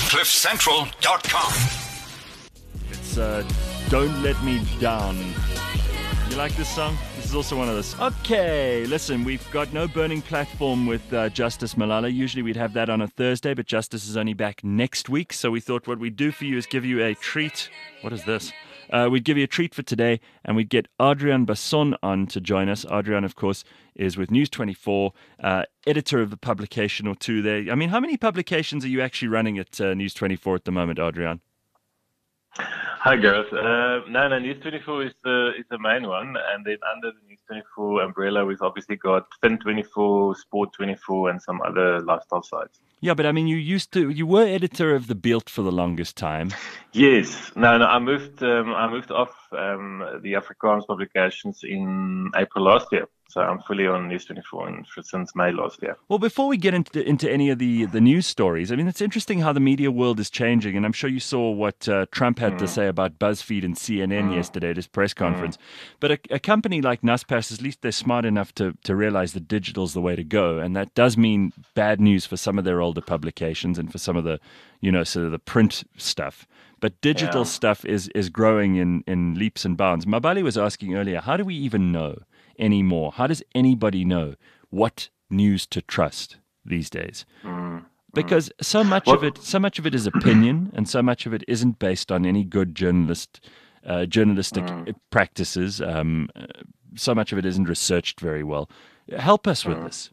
CliffCentral.com. It's Don't Let Me Down. You like this song? This is also one of those. Okay, listen, we've got no burning platform with Justice Malala. Usually we'd have that on a Thursday, but Justice is only back next week. So we thought what we'd do for you is give you a treat. What is this? We'd give you a treat for today, and we'd get Adriaan Basson on to join us. Adriaan, of course, is with News 24, editor of the publication or two there. I mean, how many publications are you actually running at News 24 at the moment, Adriaan? Hi, Gareth. No, News 24 is the main one, and then under the News 24 umbrella, we've obviously got Fin 24, Sport 24, and some other lifestyle sites. Yeah, but I mean, you were editor of The Beeld for the longest time. Yes. No, I moved off the Afrikaans publications in April last year. So I'm fully on News 24 since May last year. Well, before we get into any of the news stories, I mean, it's interesting how the media world is changing, and I'm sure you saw what Trump had to say about BuzzFeed and CNN yesterday at his press conference. But a company like Naspers, at least they're smart enough to realize that digital's the way to go, and that does mean bad news for some of their older publications and for some of the, sort of the print stuff. But digital stuff is growing in leaps and bounds. Mabali was asking earlier, how do we even know anymore? How does anybody know what news to trust these days? Because so much of it is opinion, and so much of it isn't based on any good journalistic practices. So much of it isn't researched very well. Help us with this.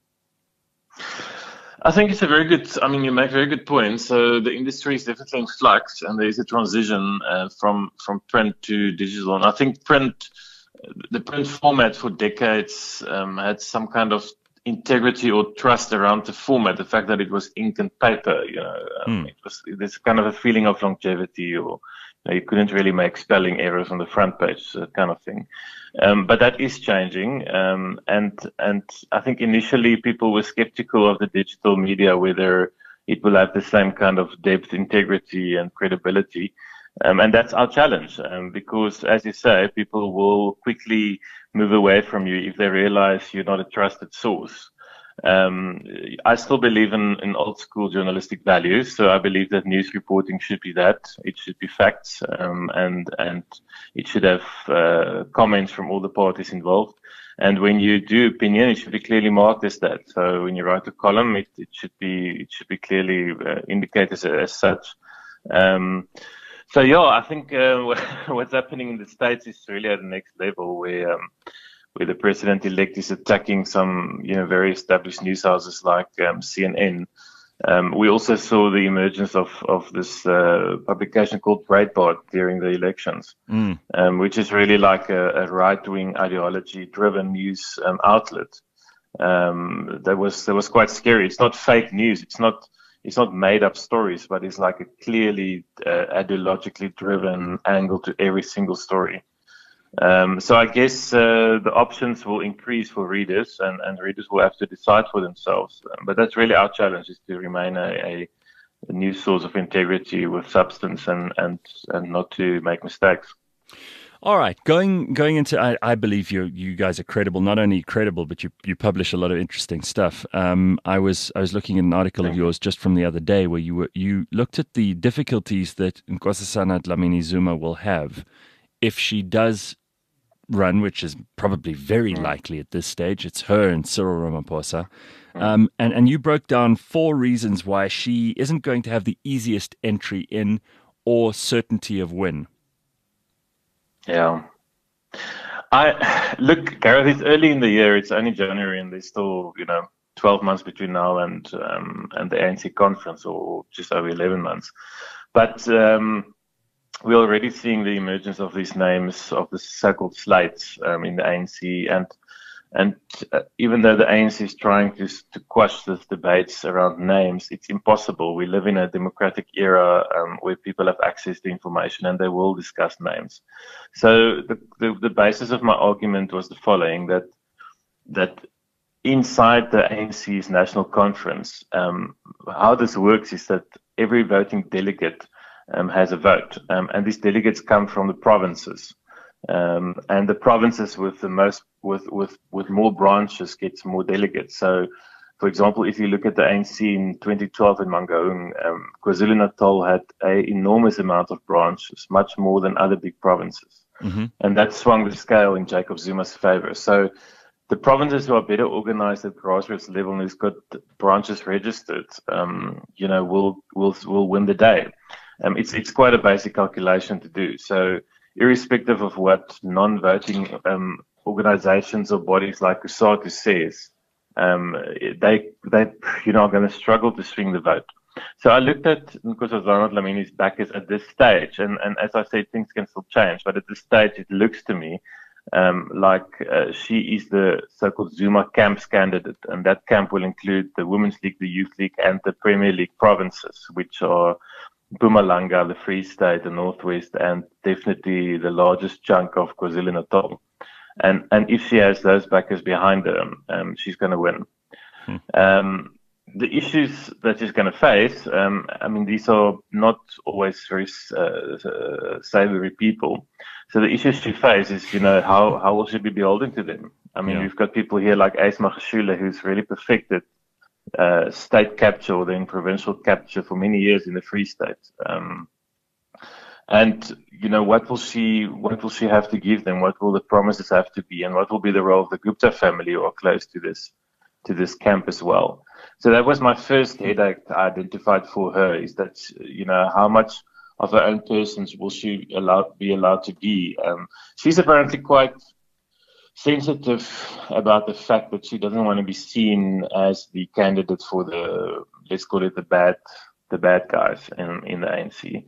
I think it's you make very good points. So the industry is definitely in flux, and there is a transition from print to digital. And I think the print format for decades had some kind of integrity or trust around the format. The fact that it was ink and paper, there's kind of a feeling of longevity, or you couldn't really make spelling errors on the front page, kind of thing. But that is changing, and I think initially people were skeptical of the digital media, whether it will have the same kind of depth, integrity, and credibility. And that's our challenge, because, as you say, people will quickly move away from you if they realize you're not a trusted source. I still believe in old school journalistic values, so I believe that news reporting should be that. It should be facts, and it should have comments from all the parties involved. And when you do opinion, it should be clearly marked as that. So when you write a column, it should be clearly indicated as such. So I think what's happening in the States is really at the next level, where the president-elect is attacking some very established news houses like CNN. We also saw the emergence of this publication called Breitbart during the elections, which is really like a right-wing ideology-driven news outlet. That was quite scary. It's not fake news. It's not made up stories, but it's like a clearly ideologically driven angle to every single story. So I guess the options will increase for readers, and readers will have to decide for themselves. But that's really our challenge, is to remain a news source of integrity with substance and not to make mistakes. All right, going into, I believe you guys are credible. Not only credible, but you publish a lot of interesting stuff. I was looking at an article of yours just from the other day where you looked at the difficulties that Nkosazana Dlamini-Zuma will have if she does run, which is probably very likely at this stage. It's her and Cyril Ramaphosa, and you broke down 4 reasons why she isn't going to have the easiest entry in or certainty of win. Yeah. Look, Gareth, it's early in the year. It's only January, and there's still, 12 months between now and the ANC conference, or just over 11 months. But we're already seeing the emergence of these names, of the so-called slates in the ANC, and even though the ANC is trying to quash these debates around names, it's impossible. We live in a democratic era where people have access to information, and they will discuss names. So the basis of my argument was the following: that inside the ANC's national conference, how this works is that every voting delegate has a vote, and these delegates come from the provinces. And the provinces with the most, with more branches gets more delegates. So For example, if you look at the ANC in 2012 in Mangaung, KwaZulu-Natal had an enormous amount of branches, much more than other big provinces. Mm-hmm. And that swung the scale in Jacob Zuma's favor. So the provinces who are better organized at grassroots level and who's got branches registered, will win the day. It's quite a basic calculation to do. So irrespective of what non-voting organizations or bodies like COSATU says, they are going to struggle to swing the vote. So I looked at Nkosazana Dlamini's backers at this stage, and as I said, things can still change, but at this stage it looks to me like she is the so-called Zuma camps candidate, and that camp will include the Women's League, the Youth League, and the Premier League provinces, which are Mpumalanga, the Free State, the Northwest, and definitely the largest chunk of KwaZulu-Natal. And if she has those backers behind her, she's going to win. The issues that she's going to face, these are not always very savory people. So the issues she faces is, how will she be beholden to them? We've got people here like Ace Magashule, who's really perfected state capture or then provincial capture for many years in the Free State. What will she have to give them? What will the promises have to be? And what will be the role of the Gupta family who are close to this camp as well? So that was my first headache I identified for her, is that, how much of her own persons will she be allowed to be? She's apparently quite sensitive about the fact that she doesn't want to be seen as the candidate for the, let's call it the bad guys in the ANC.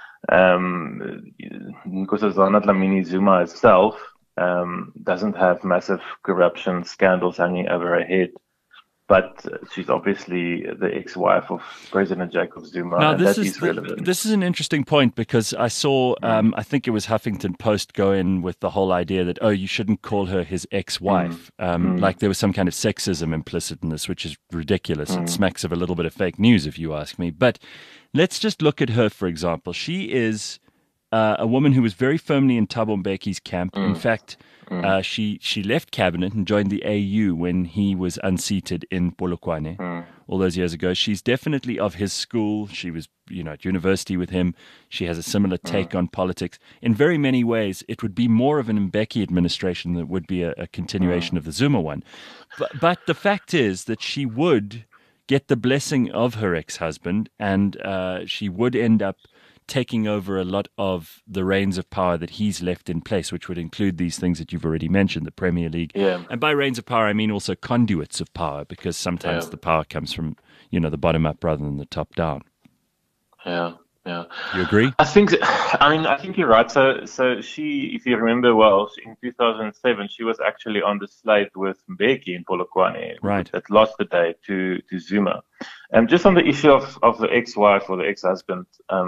Nkosazana Dlamini Zuma herself doesn't have massive corruption scandals hanging over her head, but she's obviously the ex-wife of President Jacob Zuma, now, and that is relevant. This is an interesting point, because I saw, I think it was Huffington Post go in with the whole idea that, you shouldn't call her his ex-wife. Like there was some kind of sexism implicit in this, which is ridiculous. It smacks of a little bit of fake news, if you ask me. But let's just look at her, for example. She is a woman who was very firmly in Thabo Mbeki's camp. In fact, she left cabinet and joined the AU when he was unseated in Polokwane all those years ago. She's definitely of his school. She was, at university with him. She has a similar take on politics. In very many ways, it would be more of an Mbeki administration than would be a continuation of the Zuma one. But the fact is that she would get the blessing of her ex-husband, and she would end up taking over a lot of the reins of power that he's left in place, which would include these things that you've already mentioned, the Premier League. Yeah. And by reins of power, I mean also conduits of power, because sometimes the power comes from, the bottom up rather than the top down. Yeah. You agree? I think you're right. So she, if you remember well, in 2007, she was actually on the slate with Mbeki in Polokwane. Right. That lost the day to Zuma. Just on the issue of the ex-wife or the ex-husband,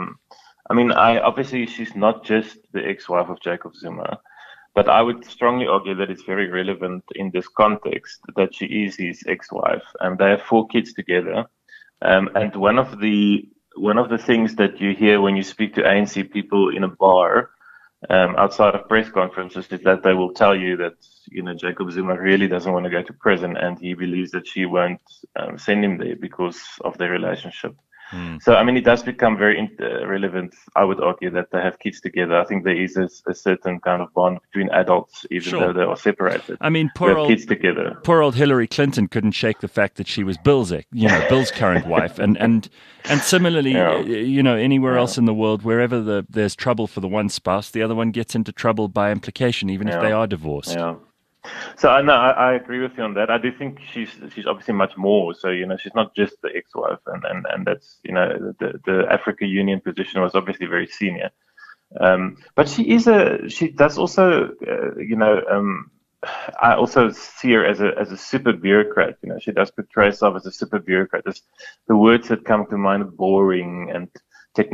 obviously she's not just the ex-wife of Jacob Zuma, but I would strongly argue that it's very relevant in this context that she is his ex-wife. They have 4 kids together. And one of the things that you hear when you speak to ANC people in a bar, outside of press conferences, is that they will tell you that, Jacob Zuma really doesn't want to go to prison, and he believes that she won't send him there because of their relationship. So, it does become very relevant, I would argue, that they have kids together. I think there is a certain kind of bond between adults, even though they are separated. Kids together. Poor old Hillary Clinton couldn't shake the fact that she was Bill's current wife. And similarly, anywhere else in the world, wherever there's trouble for the one spouse, the other one gets into trouble by implication, even if they are divorced. Yeah. So I agree with you on that. I do think she's obviously much more. So she's not just the ex-wife, and that's the Africa Union position was obviously very senior. But she does also I also see her as a super bureaucrat. She does portray herself as a super bureaucrat. The words that come to mind are boring and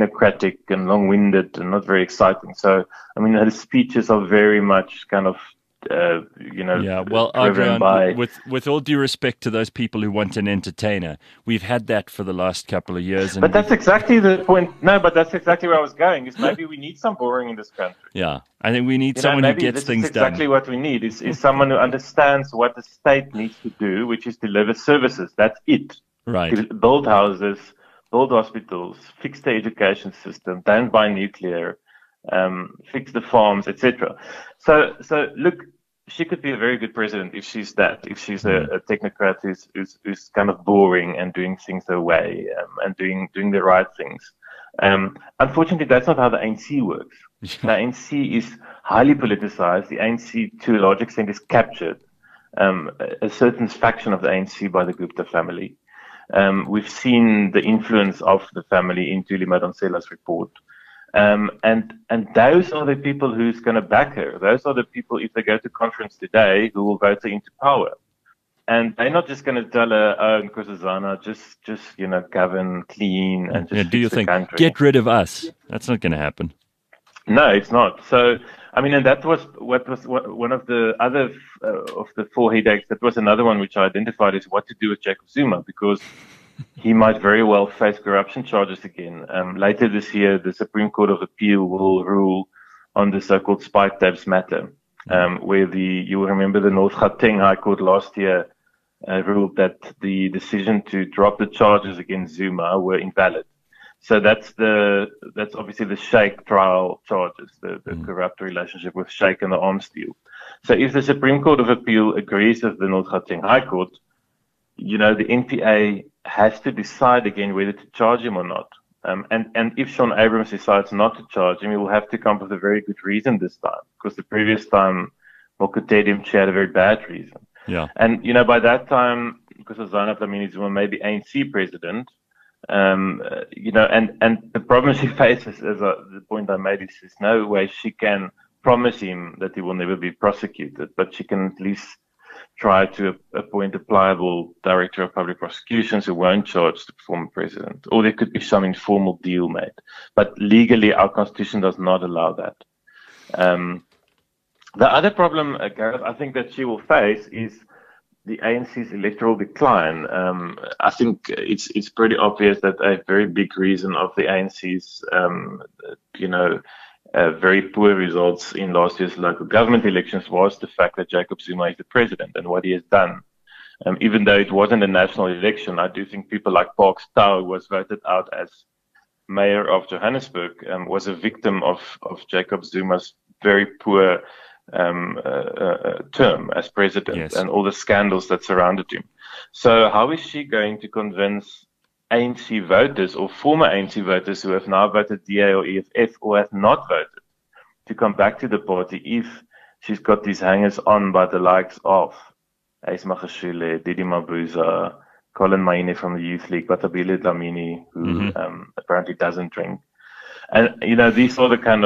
technocratic and long-winded and not very exciting. So her speeches are very much kind of Yeah, well, driven Adrian, by. with all due respect to those people who want an entertainer, we've had that for the last couple of years, and But that's exactly the point. No, but that's exactly where I was going. Is maybe we need some boring in this country. yeah, I think we need someone who Maybe gets this is things exactly done. what we need. Is someone who understands what the state needs to do, which is deliver services. That's it. Right. Build houses, build hospitals, fix the education system, don't buy nuclear, fix the farms, etc. So look, she could be a very good president if she's that. If she's a technocrat who's kind of boring and doing things her way, and doing the right things. Unfortunately, that's not how the ANC works. The ANC is highly politicized. The ANC, to a large extent, is captured. A certain faction of the ANC by the Gupta family. We've seen the influence of the family in Thuli Madonsela's report. And those are the people who's going to back her. Those are the people, if they go to conference today, who will vote her into power. And they're not just going to tell her, oh, Nkosazana, just govern clean and just do you fix the think country. get rid of us? That's not going to happen. No, it's not. So, I mean, and that was one of the other of the four headaches. That was another one which I identified is what to do with Jacob Zuma, because he might very well face corruption charges again. Later this year, the Supreme Court of Appeal will rule on the so-called spike tabs matter, where you will remember the North Gauteng High Court last year ruled that the decision to drop the charges against Zuma were invalid. So that's obviously the Sheikh trial charges, the corrupt relationship with Sheikh and the arms deal. So if the Supreme Court of Appeal agrees with the North Gauteng High Court, the NPA has to decide again whether to charge him or not. And if Sean Abrams decides not to charge him, he will have to come up with a very good reason this time, because the previous time, Mokotedi had a very bad reason. Yeah. And, by that time, because Nkosazana Dlamini Zuma may be ANC president, and the problem she faces, as the point I made, is there's no way she can promise him that he will never be prosecuted, but she can at least try to appoint a pliable director of public prosecutions who won't charge the former president, or there could be some informal deal made. But legally, our constitution does not allow that. The other problem, Gareth, I think that she will face is the ANC's electoral decline. I think it's pretty obvious that a very big reason of the ANC's, very poor results in last year's local government elections was the fact that Jacob Zuma is the president and what he has done. Even though it wasn't a national election, I do think people like Parks Tau, who was voted out as mayor of Johannesburg, was a victim of Jacob Zuma's very poor term as president, yes, and all the scandals that surrounded him. So how is she going to convince ANC voters or former ANC voters who have now voted DA or EFF or have not voted to come back to the party if she's got these hangers on by the likes of Ace Magashule, Didi Mabuza, Colin Maine from the Youth League, Batabile Dlamini, who apparently doesn't drink. And, these are the kind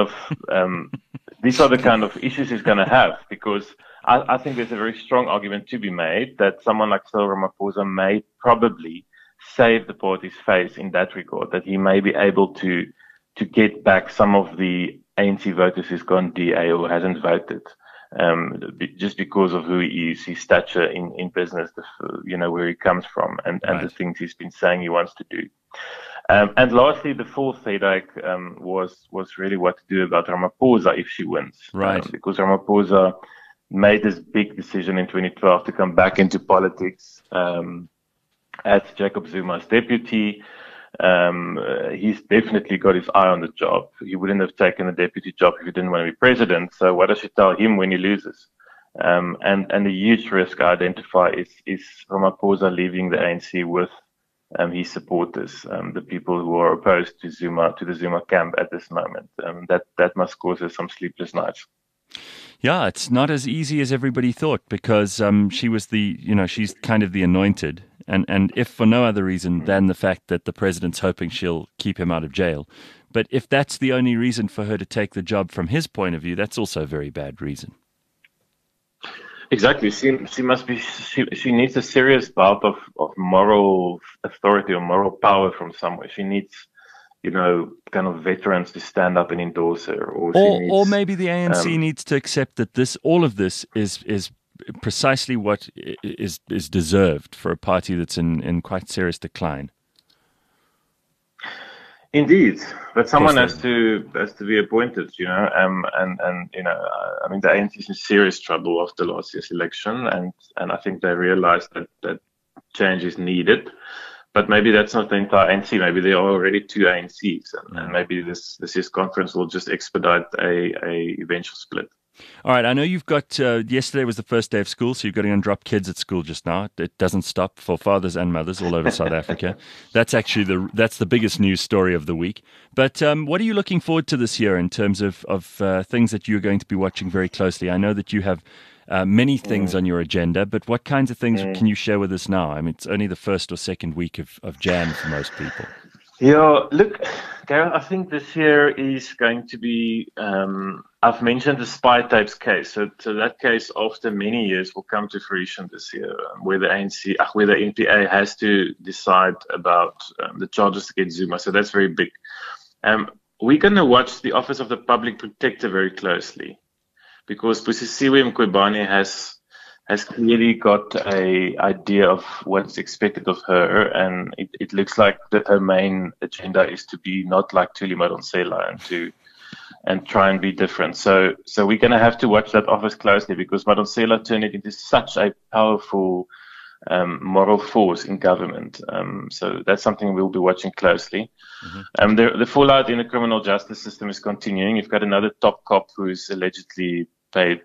of issues he's going to have, because I think there's a very strong argument to be made that someone like Cyril Ramaphosa may probably save the party's face in that regard, that he may be able to get back some of the ANC voters who's gone DA or hasn't voted, just because of who he is, his stature in business, where he comes from, and the things he's been saying he wants to do. And lastly, the fourth headache was really what to do about Ramaphosa if she wins. Right. Because Ramaphosa made this big decision in 2012 to come back into politics as Jacob Zuma's deputy. He's definitely got his eye on the job. He wouldn't have taken a deputy job if he didn't want to be president. So what does she tell him when he loses? And the huge risk I identify is Ramaphosa leaving the ANC with his supporters, the people who are opposed to the Zuma camp at this moment. That must cause us some sleepless nights. Yeah, it's not as easy as everybody thought, because she was she's kind of the anointed. And if for no other reason than the fact that the president's hoping she'll keep him out of jail. But if that's the only reason for her to take the job from his point of view, that's also a very bad reason. Exactly. She needs a serious bout of moral authority or moral power from somewhere. She needs kind of veterans to stand up and endorse her, or maybe the ANC needs to accept that all of this is precisely what is deserved for a party that's in quite serious decline. Indeed, but someone has to be appointed, and I mean the ANC is in serious trouble after last year's election, and I think they realised that change is needed. But maybe that's not the entire ANC. Maybe there are already 2 ANCs, and maybe this year's conference will just expedite a eventual split. All right, I know you've got, yesterday was the first day of school, so you've got to go and drop kids at school just now. It doesn't stop for fathers and mothers all over South Africa. That's actually that's the biggest news story of the week. But what are you looking forward to this year in terms of things that you're going to be watching very closely? I know that you have many things on your agenda, but what kinds of things can you share with us now? I mean, it's only the first or second week of Jan for most people. Yeah, look, Gareth, I think this year is going to be, I've mentioned the spy tapes case. So that case, after many years, will come to fruition this year, where the NPA has to decide about the charges against Zuma. So that's very big. We're going to watch the Office of the Public Protector very closely, because Busisiwe Mkhwebane has clearly got a idea of what's expected of her, and it looks like that her main agenda is to be not like Thuli Madonsela and try and be different. So we're going to have to watch that office closely, because Madonsela turned it into such a powerful moral force in government. So that's something we'll be watching closely. The fallout in the criminal justice system is continuing. You've got another top cop who's allegedly paid,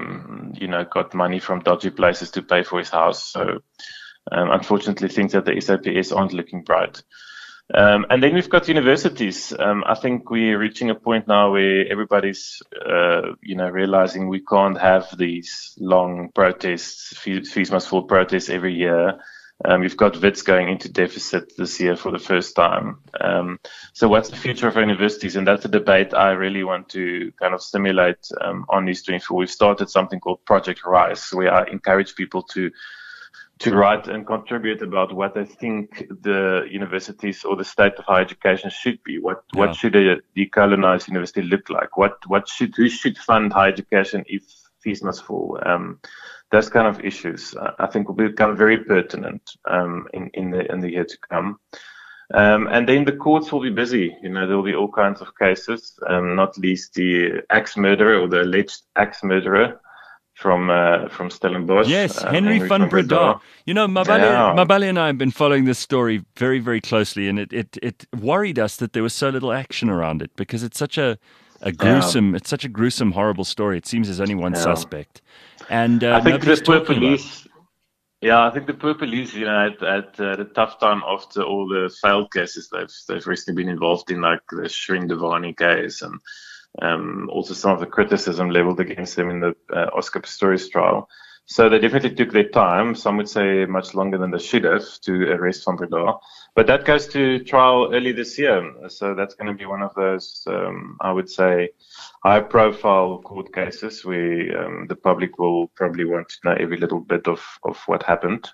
got money from dodgy places to pay for his house. So, unfortunately, things at the SAPS aren't looking bright. And then we've got universities. I think we're reaching a point now where everybody's, realizing we can't have these long protests, fees must fall protests every year. We've got WITS going into deficit this year for the first time. So what's the future of our universities? And that's a debate I really want to kind of stimulate on News24. We've started something called Project Rise, where I encourage people to write and contribute about what they think the universities or the state of higher education should be. What should a decolonized university look like? Who should fund higher education if fees must fall? Those kind of issues, I think, will become very pertinent in the year to come. And then the courts will be busy. There will be all kinds of cases, not least the axe-murderer or the alleged axe-murderer from Stellenbosch. Yes, Henry van Breda. Mabale and I have been following this story very, very closely, and it worried us that there was so little action around it, because it's such a gruesome, horrible story. It seems there's only one suspect. And I think the poor police. Yeah, I think the poor police, had a tough time after all the failed cases they've recently been involved in, like the Shirin Devani case, and also some of the criticism leveled against them in the Oscar Pistorius trial. So they definitely took their time. Some would say much longer than they should have to arrest Van Breda. But that goes to trial early this year. So that's going to be one of those, I would say, high-profile court cases where the public will probably want to know every little bit of what happened.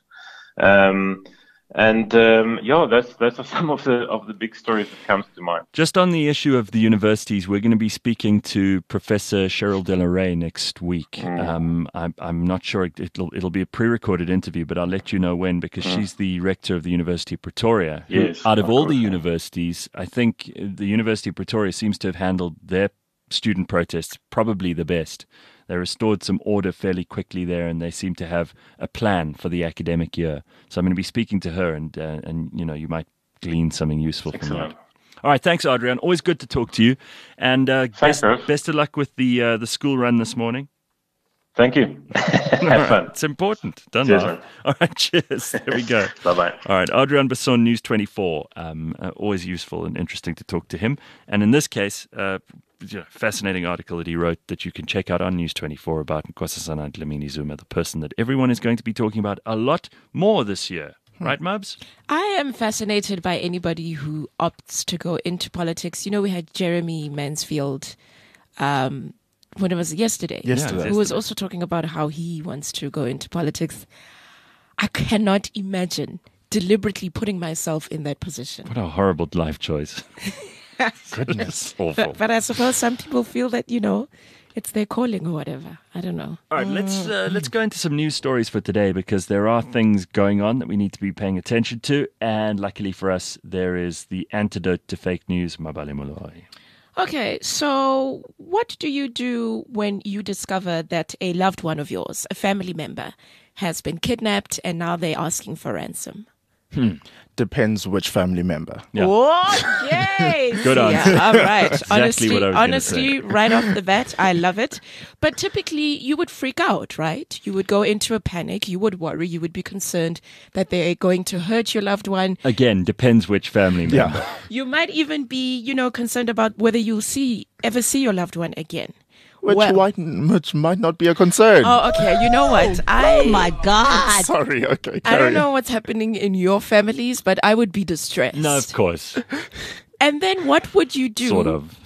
That's some of the big stories that comes to mind. Just on the issue of the universities, we're going to be speaking to Professor Cheryl Delaray next week. I'm not sure it'll be a pre-recorded interview, but I'll let you know when, because she's the rector of the University of Pretoria. Yes, out of all the universities, I think the University of Pretoria seems to have handled their student protests probably the best. They restored some order fairly quickly there, and they seem to have a plan for the academic year. So I'm going to be speaking to her, and you might glean something useful from that. All right, thanks, Adrian. Always good to talk to you, and best of luck with the school run this morning. Thank you. Have fun. It's important. Don't cheers, laugh. All right, cheers. There we go. Bye-bye. All right, Adrian Basson, News24. Always useful and interesting to talk to him. And in this case, fascinating article that he wrote that you can check out on News24 about Nkosazana Dlamini Zuma, the person that everyone is going to be talking about a lot more this year. Right, Mubs? I am fascinated by anybody who opts to go into politics. We had Jeremy Mansfield when it was yesterday, who was also talking about how he wants to go into politics. I cannot imagine deliberately putting myself in that position. What a horrible life choice. Goodness. Awful. But I suppose some people feel that, it's their calling or whatever. I don't know. All right, let's go into some news stories for today, because there are things going on that we need to be paying attention to. And luckily for us, there is the antidote to fake news, Mabale Moloi. Okay, so what do you do when you discover that a loved one of yours, a family member, has been kidnapped and now they're asking for ransom? Depends which family member. Yeah. Oh, yay! Good answer. Yeah, all right. Exactly what I was gonna say. Right off the bat, I love it. But typically, you would freak out, right? You would go into a panic. You would worry. You would be concerned that they're going to hurt your loved one. Again, depends which family member. Yeah. You might even be, concerned about whether you'll ever see your loved one again. Which might not be a concern. Oh, okay. You know what? Oh my God. Sorry, okay. I don't know what's happening in your families, but I would be distressed. No, of course. And then what would you do? Sort of.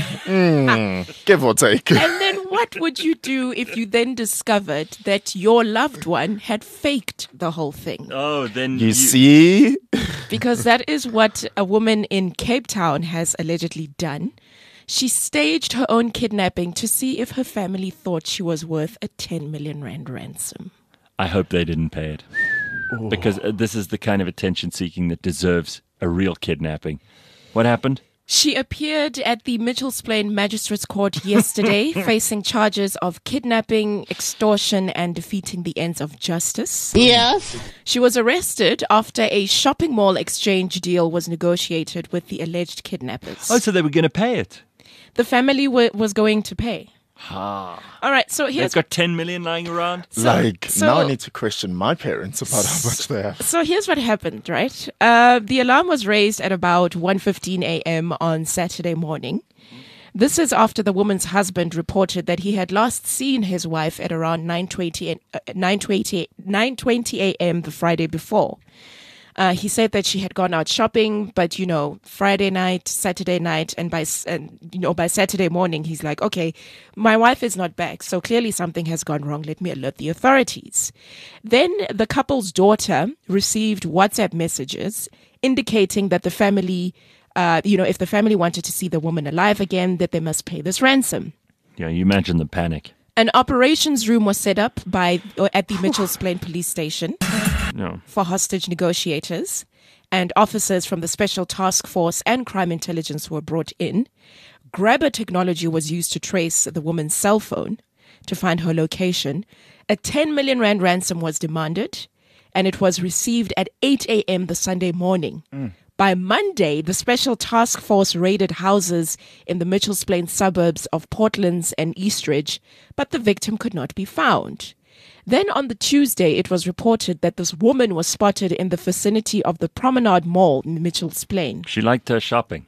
Give or take. And then what would you do if you then discovered that your loved one had faked the whole thing? Oh, then You see? Because that is what a woman in Cape Town has allegedly done. She staged her own kidnapping to see if her family thought she was worth a 10 million rand ransom. I hope they didn't pay it. Because this is the kind of attention seeking that deserves a real kidnapping. What happened? She appeared at the Mitchells Plain Magistrates Court yesterday, facing charges of kidnapping, extortion, and defeating the ends of justice. Yes. She was arrested after a shopping mall exchange deal was negotiated with the alleged kidnappers. Oh, so they were going to pay it. The family was going to pay. All right, so They've here's got 10 million lying around. Now I need to question my parents about how much they have. So here's what happened, right? The alarm was raised at about 1:15 a.m. on Saturday morning. This is after the woman's husband reported that he had last seen his wife at around 9:20 a.m. the Friday before. He said that she had gone out shopping, but Friday night, Saturday night, and by Saturday morning, he's like, okay, my wife is not back, so clearly something has gone wrong. Let me alert the authorities. Then the couple's daughter received WhatsApp messages indicating that the family, if the family wanted to see the woman alive again, that they must pay this ransom. Yeah, you imagine the panic. An operations room was set up at the Mitchells Plain police station. No. For hostage negotiators, and officers from the Special Task Force and Crime Intelligence were brought in. Grabber technology was used to trace the woman's cell phone to find her location. A 10 million rand ransom was demanded, and it was received at 8 a.m. the Sunday morning. By Monday, the Special Task Force raided houses in the Mitchells Plain suburbs of Portlands and Eastridge, but the victim could not be found. Then on the Tuesday, it was reported that this woman was spotted in the vicinity of the Promenade Mall in Mitchells Plain. She liked her shopping.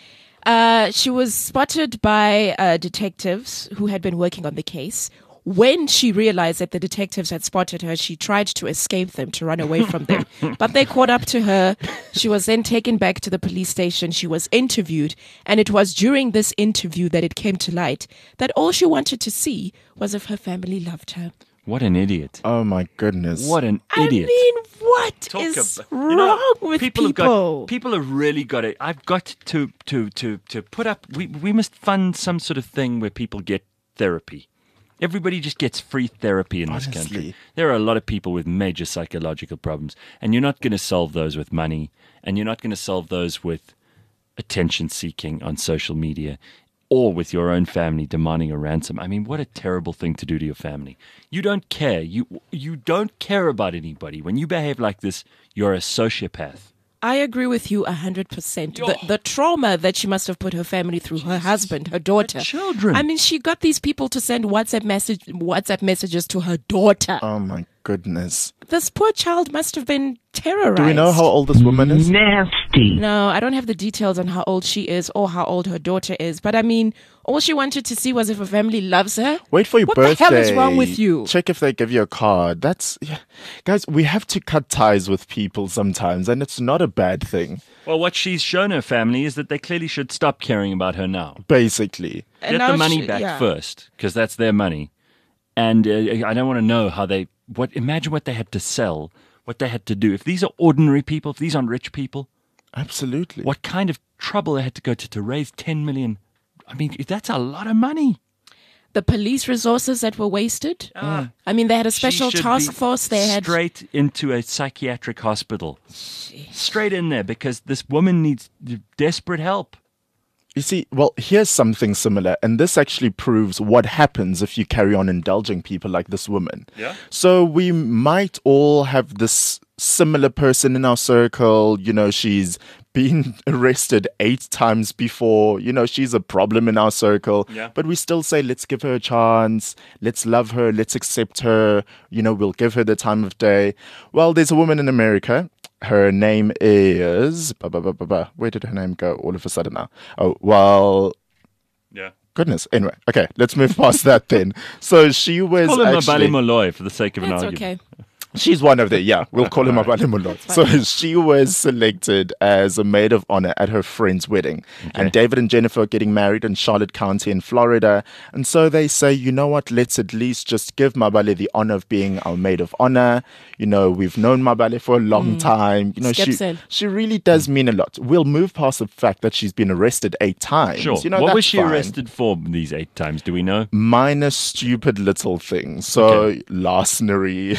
She was spotted by detectives who had been working on the case. When she realized that the detectives had spotted her, she tried to escape them, to run away from them. But they caught up to her. She was then taken back to the police station. She was interviewed. And it was during this interview that it came to light that all she wanted to see was if her family loved her. What an idiot. Oh my goodness. What an idiot. I mean, what is wrong with people? People have really got it. I've got to put up, we must fund some sort of thing where people get therapy. Everybody just gets free therapy in this country. There are a lot of people with major psychological problems, and you're not going to solve those with money, and you're not going to solve those with attention seeking on social media, or with your own family demanding a ransom. I mean, what a terrible thing to do to your family. You don't care. You don't care about anybody. When you behave like this, you're a sociopath. I agree with you 100%. The trauma that she must have put her family through, her husband, her daughter. Her children. I mean, she got these people to send WhatsApp messages to her daughter. Oh my goodness. This poor child must have been terrorized. Do we know how old this woman is? Nasty. No, I don't have the details on how old she is or how old her daughter is. But I mean, all she wanted to see was if her family loves her. Wait for your what birthday. What the hell is wrong with you? Check if they give you a card. Guys, we have to cut ties with people sometimes, and it's not a bad thing. Well, what she's shown her family is that they clearly should stop caring about her now. Basically. Get the money back first, because that's their money. And I don't want to know how imagine what they had to sell what they had to do. If these are ordinary people, if these aren't rich people, Absolutely. what kind of trouble they had to go to raise 10 million. I mean, that's a lot of money. The police resources that were wasted. I mean, they had a special She should task be force. They had straight into a psychiatric hospital. Straight in there, because this woman needs desperate help. You see, well, here's something similar, and this actually proves what happens if you carry on indulging people like this woman. Yeah. So we might all have this similar person in our circle. You know, she's been arrested 8 times before. You know, she's a problem in our circle. Yeah. But we still say, let's give her a chance. Let's love her. Let's accept her. You know, we'll give her the time of day. Well, there's a woman in America. Her name is... Where did her name go all of a sudden now? Oh, well... Yeah. Goodness. Anyway, okay, let's move past that then. So she was Call him actually... Mabali Molloy for the sake of an that's argument. okay. She's one of the, yeah, we'll call him Mabali Molloy. So she was selected as a maid of honor at her friend's wedding. And David and Jennifer are getting married in Charlotte County in Florida. And so they say, you know what, let's at least just give Mabali the honor of being our maid of honor. You know, we've known Mabali for a long time. You know, Skepsin. she really does mean a lot. We'll move past the fact that she's been arrested 8 times. Sure. You know, What was that's she fine. arrested for these 8 times? Do we know? Minor stupid little things. So larceny,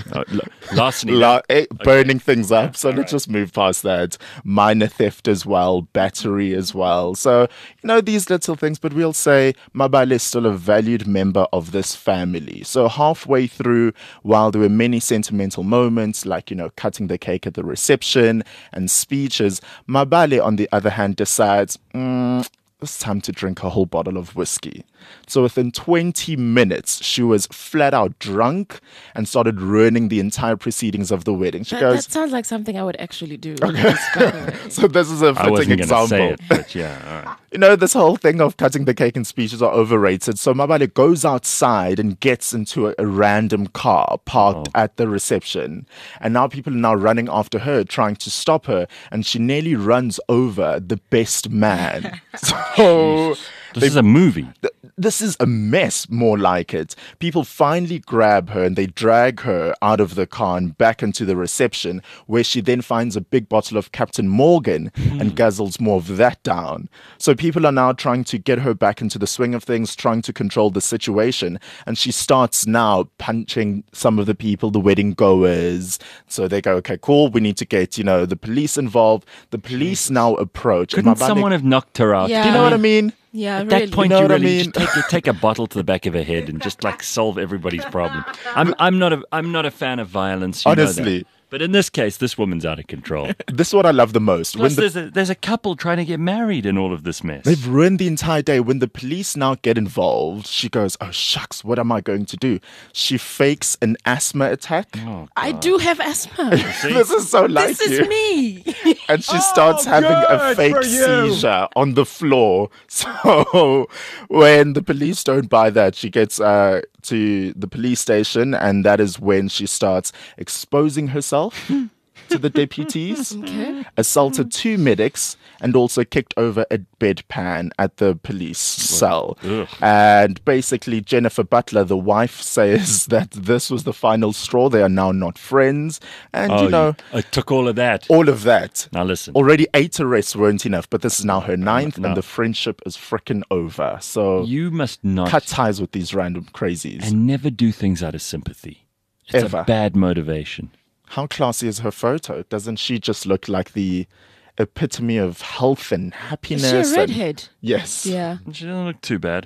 Larceny. burning things up. So let's just move past that. Minor theft as well, battery as well. So, you know, these little things, but we'll say Mabali is still a valued member of this family. So halfway through, while there were many sentimental moments, like, you know, cutting the cake at the reception and speeches, Mabali, on the other hand, decides, it's time to drink a whole bottle of whiskey. So within 20 minutes, she was flat out drunk and started ruining the entire proceedings of the wedding. She That goes, sounds like something I would actually do. Just by the way. so this is a I fitting wasn't going to example. say it, but yeah. All right. You know, this whole thing of cutting the cake and speeches are overrated. So Mabali goes outside and gets into a random car parked at the reception. And now people are now running after her, trying to stop her. And she nearly runs over the best man. So This is a movie. this is a mess, more like it. People finally grab her and they drag her out of the car and back into the reception, where she then finds a big bottle of Captain Morgan and guzzles more of that down. So people are now trying to get her back into the swing of things, trying to control the situation. And she starts now punching some of the people, the wedding goers. So they go, okay, cool. We need to get, you know, the police involved. The police now approach. Couldn't Mabali- someone have knocked her out? Yeah. Do you know what I mean? Yeah, At really. that point, You know you what I really mean? just take a bottle to the back of her head and just like solve everybody's problem. I'm not a fan of violence. You know that. Honestly. But in this case, this woman's out of control. This is what I love the most. Plus, there's a couple trying to get married in all of this mess. They've ruined the entire day. When the police now get involved, she goes, oh, shucks, what am I going to do? She fakes an asthma attack. Oh, I do have asthma. This is so like This you. is me. And she starts having a fake seizure on the floor. So when the police don't buy that, she gets to the police station, and that is when she starts exposing herself to the deputies, assaulted 2 medics, and also kicked over a bedpan at the police cell. And basically, Jennifer Butler, the wife, says that this was the final straw. They are now not friends. And, you know, I took all of that. all of that. Now listen. Already 8 arrests weren't enough, but this is now her 9th, No. and the friendship is frickin' over. So You must not cut ties with these random crazies. and never do things out of sympathy. It's Ever. a bad motivation. How classy is her photo? Doesn't she just look like the epitome of health and Is happiness? she a and- redhead? Yes. Yeah. She doesn't look too bad.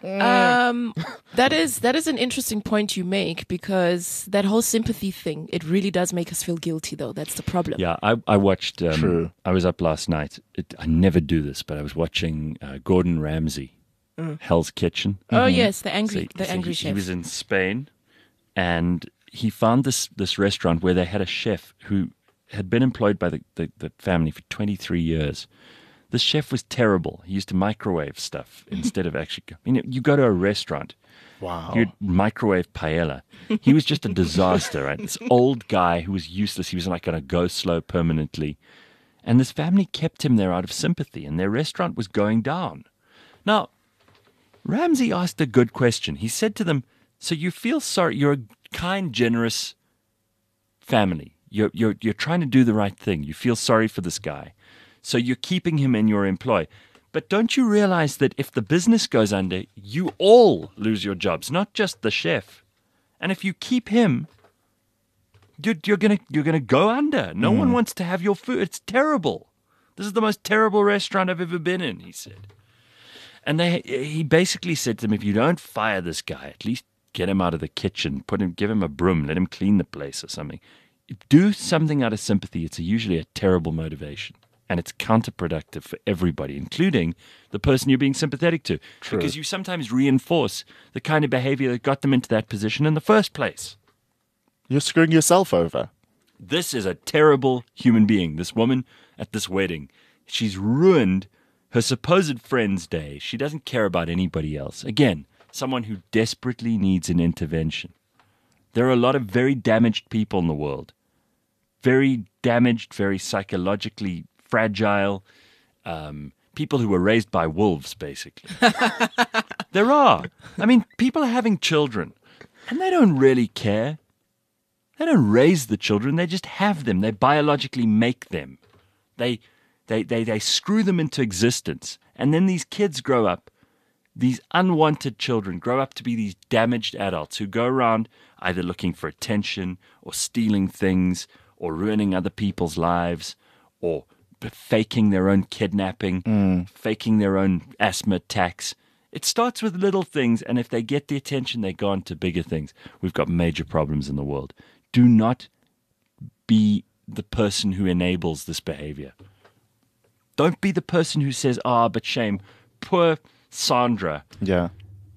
That is an interesting point you make, because that whole sympathy thing, it really does make us feel guilty, though. That's the problem. Yeah, I watched. True. I was up last night. I never do this, but I was watching Gordon Ramsay, Hell's Kitchen. Oh yes, the angry So angry he chef. was in Spain, and he found this restaurant where they had a chef who had been employed by the family for 23 years. This chef was terrible. He used to microwave stuff instead of actually. You go to a restaurant, Wow. you'd microwave paella. He was just a disaster, right? This old guy who was useless. He was like going to go slow permanently. And this family kept him there out of sympathy, and their restaurant was going down. Now, Ramsay asked a good question. He said to them, so you feel sorry, you're a kind, generous family. You're trying to do the right thing. You feel sorry for this guy. So you're keeping him in your employ. But don't you realize that if the business goes under, you all lose your jobs, not just the chef. And if you keep him, you're gonna go under. No one wants to have your food. It's terrible. This is the most terrible restaurant I've ever been in, he said. And he basically said to them, if you don't fire this guy, at least get him out of the kitchen, give him a broom, let him clean the place or something. Do something out of sympathy. It's usually a terrible motivation. And it's counterproductive for everybody, including the person you're being sympathetic to. True. Because you sometimes reinforce the kind of behavior that got them into that position in the first place. You're screwing yourself over. This is a terrible human being, this woman at this wedding. She's ruined her supposed friend's day. She doesn't care about anybody else. Again, someone who desperately needs an intervention. There are a lot of very damaged people in the world. Very damaged, very psychologically fragile, people who were raised by wolves, basically. There are. I mean, people are having children, and they don't really care. They don't raise the children, they just have them. They biologically make them. They screw them into existence. And then these kids grow up, these unwanted children grow up to be these damaged adults who go around either looking for attention or stealing things or ruining other people's lives or faking their own kidnapping, faking their own asthma attacks. It starts with little things, and if they get the attention, they go on to bigger things. We've got major problems in the world. Do not be the person who enables this behavior. Don't be the person who says, but shame, poor Sandra. Yeah.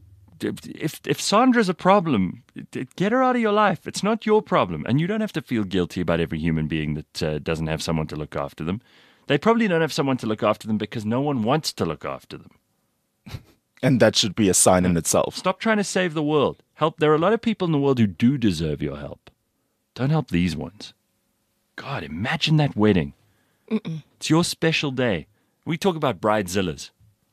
If Sandra's a problem, get her out of your life. It's not your problem. And you don't have to feel guilty about every human being that doesn't have someone to look after them. They probably don't have someone to look after them because no one wants to look after them. And that should be a sign in itself. Stop trying to save the world. Help. There are a lot of people in the world who do deserve your help. Don't help these ones. God, imagine that wedding. It's your special day. We talk about bridezillas.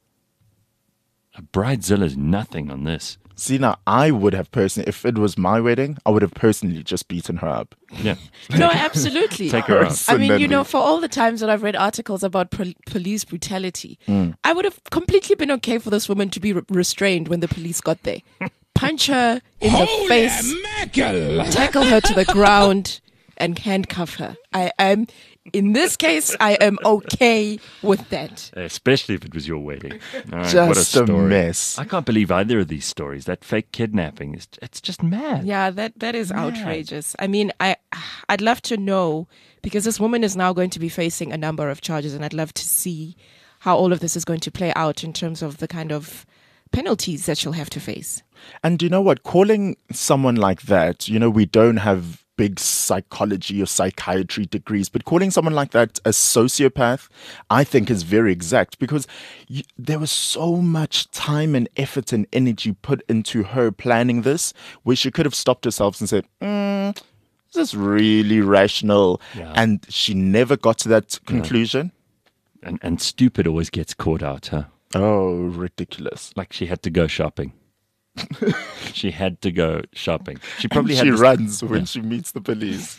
A bridezilla is nothing on this. See, now, I would have personally, if it was my wedding, I would have personally just beaten her up. Yeah. No, absolutely. Take her out. I mean, for all the times that I've read articles about police brutality, I would have completely been okay for this woman to be restrained when the police got there. Punch her in the face, tackle her to the ground, and handcuff her. In this case, I am okay with that. Especially if it was your wedding. All right, Just what a story. mess. I can't believe either of these stories. That fake kidnapping, it's just mad. Yeah, that is outrageous. I mean, I'd love to know, because this woman is now going to be facing a number of charges, and I'd love to see how all of this is going to play out in terms of the kind of penalties that she'll have to face. And do you know what? Calling someone like that, we don't have big psychology or psychiatry degrees, but calling someone like that a sociopath, I think is very exact, because there was so much time and effort and energy put into her planning this, where she could have stopped herself and said, is this really rational? Yeah. And she never got to that conclusion. And stupid always gets caught out, huh? Oh, ridiculous. Like she had to go shopping. She had to go shopping. She probably She had runs when she meets the police.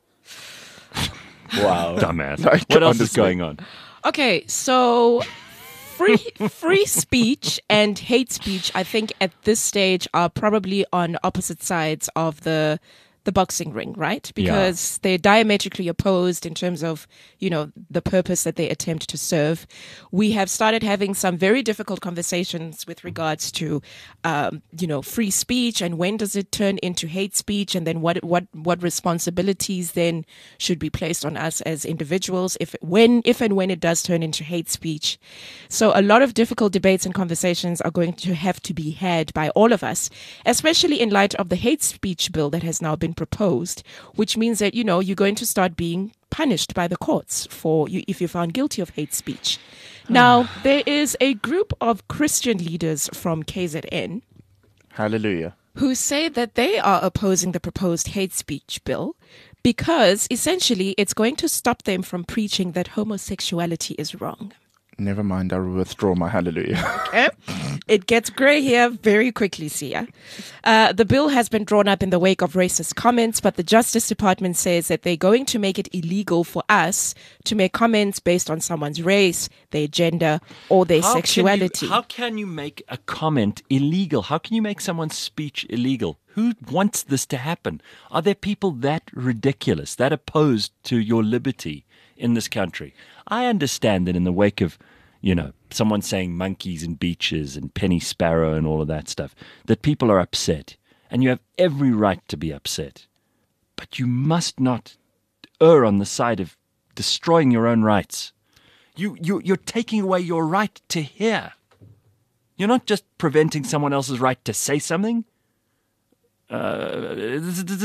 Wow. Dumbass. Like, What else is honestly. going on? Okay, so free speech and hate speech, I think at this stage are probably on opposite sides of the boxing ring, right? Because they're diametrically opposed in terms of, the purpose that they attempt to serve. We have started having some very difficult conversations with regards to, free speech, and when does it turn into hate speech, and then what responsibilities then should be placed on us as individuals if and when it does turn into hate speech. So a lot of difficult debates and conversations are going to have to be had by all of us, especially in light of the hate speech bill that has now been proposed, which means that, you're going to start being punished by the courts if you're found guilty of hate speech. Now, there is a group of Christian leaders from KZN Hallelujah. who say that they are opposing the proposed hate speech bill because essentially it's going to stop them from preaching that homosexuality is wrong. Never mind, I withdraw my hallelujah. Okay. It gets grey here very quickly, Sia. The bill has been drawn up in the wake of racist comments, but the Justice Department says that they're going to make it illegal for us to make comments based on someone's race, their gender, or their sexuality. How can you make a comment illegal? How can you make someone's speech illegal? Who wants this to happen? Are there people that ridiculous, that opposed to your liberty in this country? I understand that in the wake of, someone saying monkeys and beaches and penny sparrow and all of that stuff, that people are upset. And you have every right to be upset. But you must not err on the side of destroying your own rights. You're taking away your right to hear. You're not just preventing someone else's right to say something. Trying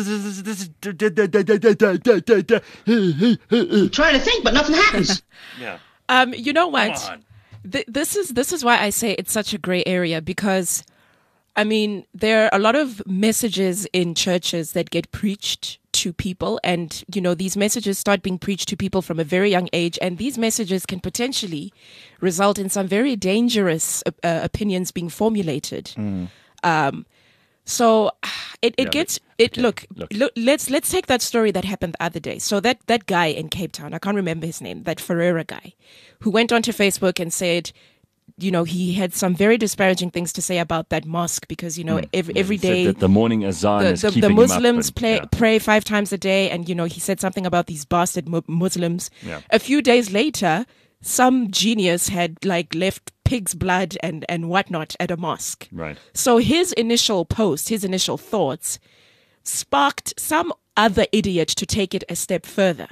to think, but nothing happens. Yeah. You know what? Come on. This is why I say it's such a gray area, because, there are a lot of messages in churches that get preached to people, and, these messages start being preached to people from a very young age, and these messages can potentially result in some very dangerous opinions being formulated. So look, let's take that story that happened the other day. So that guy in Cape Town, I can't remember his name, that Ferreira guy, who went onto Facebook and said, he had some very disparaging things to say about that mosque, because, every day that the morning azan is keeping the him Muslims up and, pray 5 times a day, and he said something about these bastard Muslims. Yeah. A few days later, some genius had left pig's blood and whatnot at a mosque. Right. So his initial post, his initial thoughts, sparked some other idiot to take it a step further.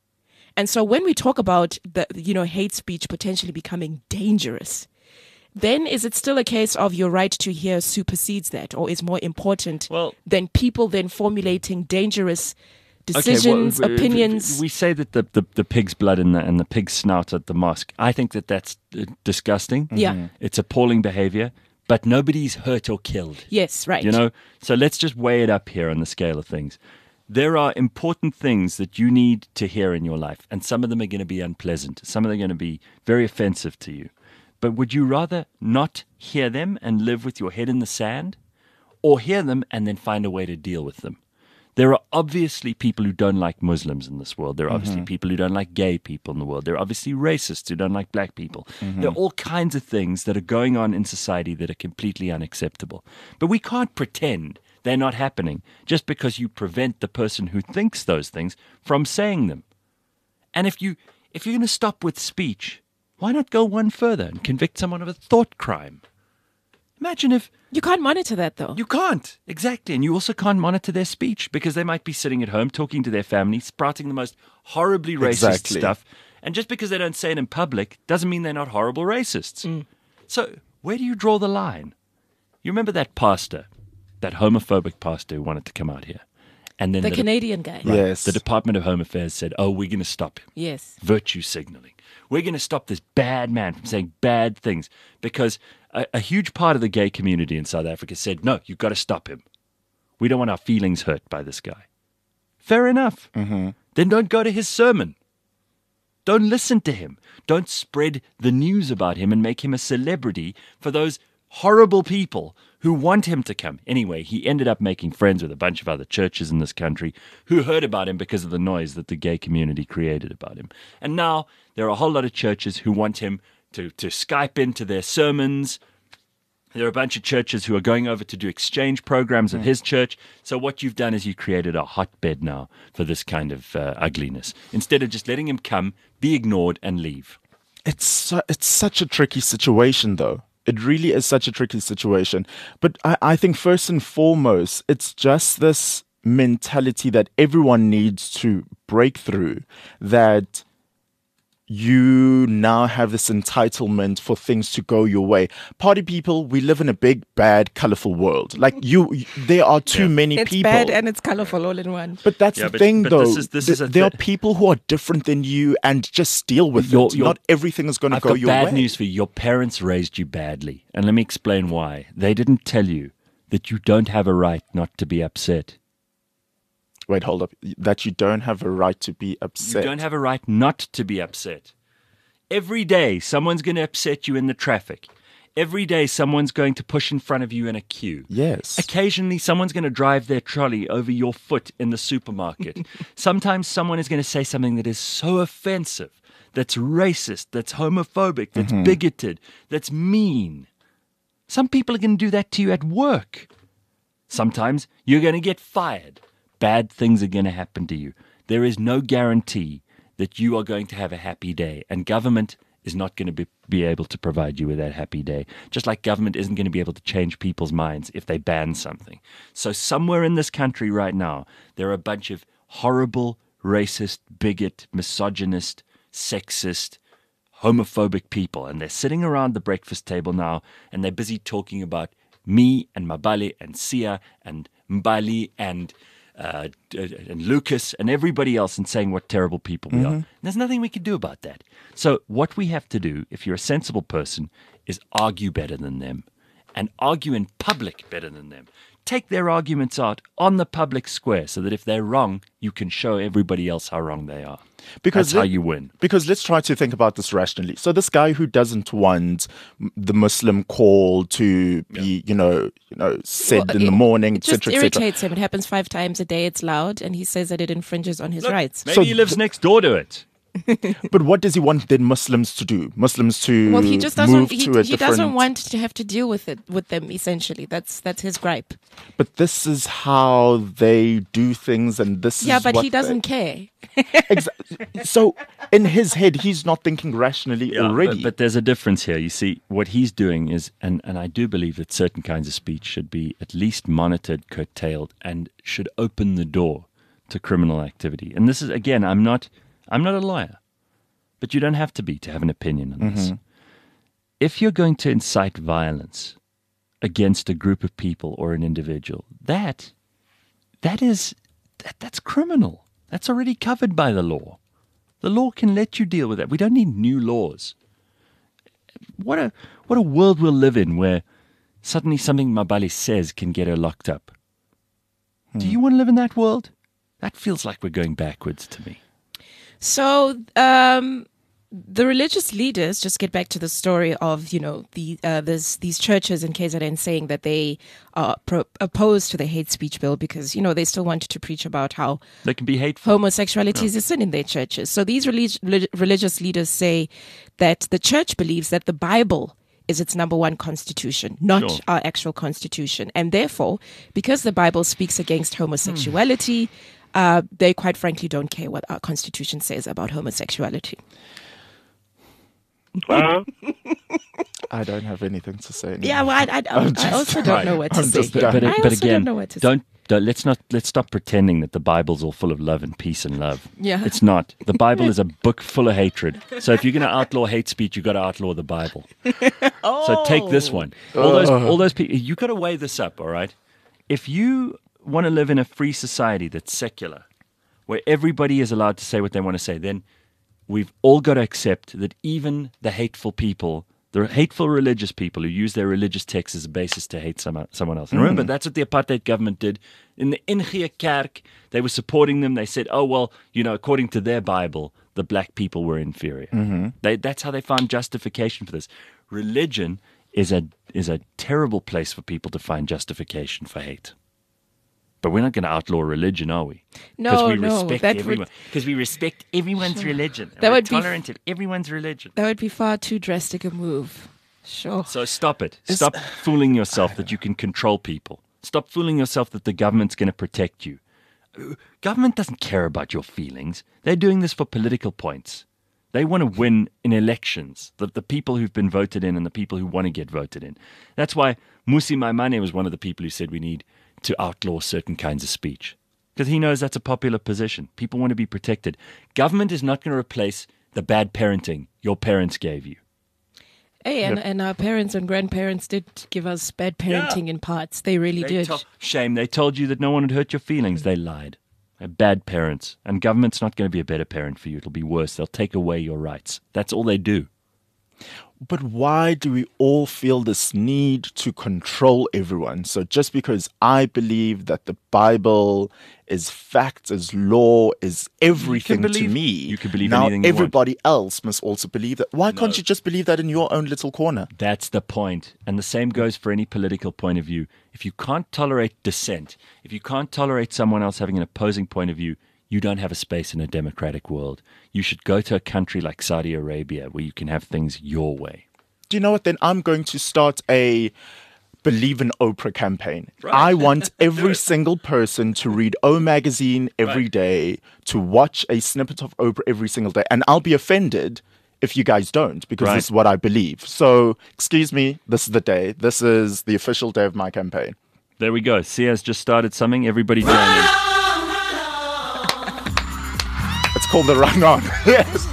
And so when we talk about the hate speech potentially becoming dangerous, then is it still a case of your right to hear supersedes that, or is more important than people then formulating dangerous decisions, opinions? We say that the pig's blood and the pig's snout at the mosque. I think that's disgusting. Yeah. It's appalling behavior, but nobody's hurt or killed. Yes, right. So let's just weigh it up here on the scale of things. There are important things that you need to hear in your life, and some of them are going to be unpleasant. Some of them are going to be very offensive to you. But would you rather not hear them and live with your head in the sand, or hear them and then find a way to deal with them? There are obviously people who don't like Muslims in this world. There are obviously people who don't like gay people in the world. There are obviously racists who don't like black people. There are all kinds of things that are going on in society that are completely unacceptable. But we can't pretend they're not happening just because you prevent the person who thinks those things from saying them. And if you're going to stop with speech, why not go one further and convict someone of a thought crime? Imagine if... You can't monitor that, though. You can't, exactly. And you also can't monitor their speech, because they might be sitting at home talking to their family, sprouting the most horribly racist stuff. And just because they don't say it in public doesn't mean they're not horrible racists. So where do you draw the line? You remember that pastor, that homophobic pastor who wanted to come out here? And then the Canadian guy. Right, Yes. the Department of Home Affairs said, we're going to stop him. Yes. Virtue signaling. We're going to stop this bad man from saying bad things, because a huge part of the gay community in South Africa said, no, you've got to stop him. We don't want our feelings hurt by this guy. Fair enough. Then don't go to his sermon. Don't listen to him. Don't spread the news about him and make him a celebrity for those horrible people who want him to come. Anyway, he ended up making friends with a bunch of other churches in this country who heard about him because of the noise that the gay community created about him. And now there are a whole lot of churches who want him to Skype into their sermons. There are a bunch of churches who are going over to do exchange programs at his church. So what you've done is you created a hotbed now for this kind of ugliness. Instead of just letting him come, be ignored, and leave. It's such a tricky situation, though. It really is such a tricky situation. But I think first and foremost, it's just this mentality that everyone needs to break through, that you now have this entitlement for things to go your way. Party people, we live in a big, bad, colorful world. Like there are too many It's people. bad and it's colorful all in one. But that's the thing, but though. this is there are people who are different than you, and just deal with it. Not everything is going to go your way. I've got bad news for you. Your parents raised you badly. And let me explain why. They didn't tell you that you don't have a right not to be upset. Wait, hold up. That you don't have a right to be upset. You don't have a right not to be upset. Every day, someone's going to upset you in the traffic. Every day, someone's going to push in front of you in a queue. Yes. Occasionally, someone's going to drive their trolley over your foot in the supermarket. Sometimes someone is going to say something that is so offensive, that's racist, that's homophobic, that's bigoted, that's mean. Some people are going to do that to you at work. Sometimes you're going to get fired. Bad things are going to happen to you. There is no guarantee that you are going to have a happy day, and government is not going to be able to provide you with that happy day, just like government isn't going to be able to change people's minds if they ban something. So somewhere in this country right now, there are a bunch of horrible, racist, bigot, misogynist, sexist, homophobic people, and they're sitting around the breakfast table now, and they're busy talking about me and Mabali and Sia and Mbali and Lucas and everybody else, and saying what terrible people we are. And there's nothing we can do about that. So what we have to do, if you're a sensible person, is argue better than them, and argue in public better than them. Take their arguments out on the public square so that if they're wrong, you can show everybody else how wrong they are. That's how you win. Because let's try to think about this rationally. So this guy who doesn't want the Muslim call to be, said in the morning, it just etc., irritates him. It happens 5 times a day. It's loud, and he says that it infringes on his rights. Maybe he lives next door to it. But what does he want then Muslims to do? Muslims to Well, he just move doesn't. to a He different... doesn't want to have to deal with them. Essentially, that's his gripe. But this is how they do things, and this is But what he doesn't care. So in his head, he's not thinking rationally already. But there's a difference here. You see, what he's doing is, and I do believe that certain kinds of speech should be at least monitored, curtailed, and should open the door to criminal activity. And this is, again, I'm not a lawyer, but you don't have to be to have an opinion on this. If you're going to incite violence against a group of people or an individual, that's criminal. That's already covered by the law. The law can let you deal with that. We don't need new laws. What a world we'll live in where suddenly something Mabali says can get her locked up. Do you want to live in that world? That feels like we're going backwards to me. So the religious leaders, just get back to the story of, there's these churches in KZN saying that they are opposed to the hate speech bill because, they still wanted to preach about how they can be hateful. Homosexuality is a sin in their churches. So these religious leaders say that the church believes that the Bible is its number one constitution, not our actual constitution. And therefore, because the Bible speaks against homosexuality, they quite frankly don't care what our constitution says about homosexuality. I don't have anything to say anymore. Yeah, well, I also don't know what to say. But again, don't know what to say. let's stop pretending that the Bible's all full of love and peace and love. Yeah. It's not. The Bible is a book full of hatred. So if you're going to outlaw hate speech, you've got to outlaw the Bible. So take this one. All those people, you've got to weigh this up, all right? If you want to live in a free society that's secular, where everybody is allowed to say what they want to say, then we've all got to accept that even the hateful people, the hateful religious people who use their religious texts as a basis to hate someone else. And remember, that's what the apartheid government did. In the NG Kerk, they were supporting them. They said, according to their Bible, the black people were inferior. That's how they found justification for this. Religion is a terrible place for people to find justification for hate. But we're not going to outlaw religion, are we? No, Because we respect everyone. Because we respect everyone's religion. That We're would be tolerant of everyone's religion. That would be far too drastic a move. Sure. So stop it. Stop fooling yourself that you can control people. Stop fooling yourself that the government's going to protect you. Government doesn't care about your feelings. They're doing this for political points. They want to win in elections, the people who've been voted in and the people who want to get voted in. That's why Musi Maimane was one of the people who said we need to outlaw certain kinds of speech, because he knows that's a popular position. People want to be protected. Government is not going to replace the bad parenting your parents gave you. Hey, and our parents and grandparents did give us bad parenting in parts. They really did. Shame. They told you that no one would hurt your feelings. They lied. They're bad parents. And government's not going to be a better parent for you. It'll be worse. They'll take away your rights. That's all they do. But why do we all feel this need to control everyone? So just because I believe that the Bible is fact, is law, is everything to me, you can believe now anything you want. everybody else must also believe that. Why can't you just believe that in your own little corner? That's the point. And the same goes for any political point of view. If you can't tolerate dissent, if you can't tolerate someone else having an opposing point of view, you don't have a space in a democratic world. You should go to a country like Saudi Arabia where you can have things your way. Do you know what? Then I'm going to start a Believe in Oprah campaign. I want every single person to read O Magazine every day, to watch a snippet of Oprah every single day. And I'll be offended if you guys don't, because this is what I believe. So, excuse me, this is the day. This is the official day of my campaign. There we go. Sia's just started something. Everybody join in. It's called the Run On. Yes.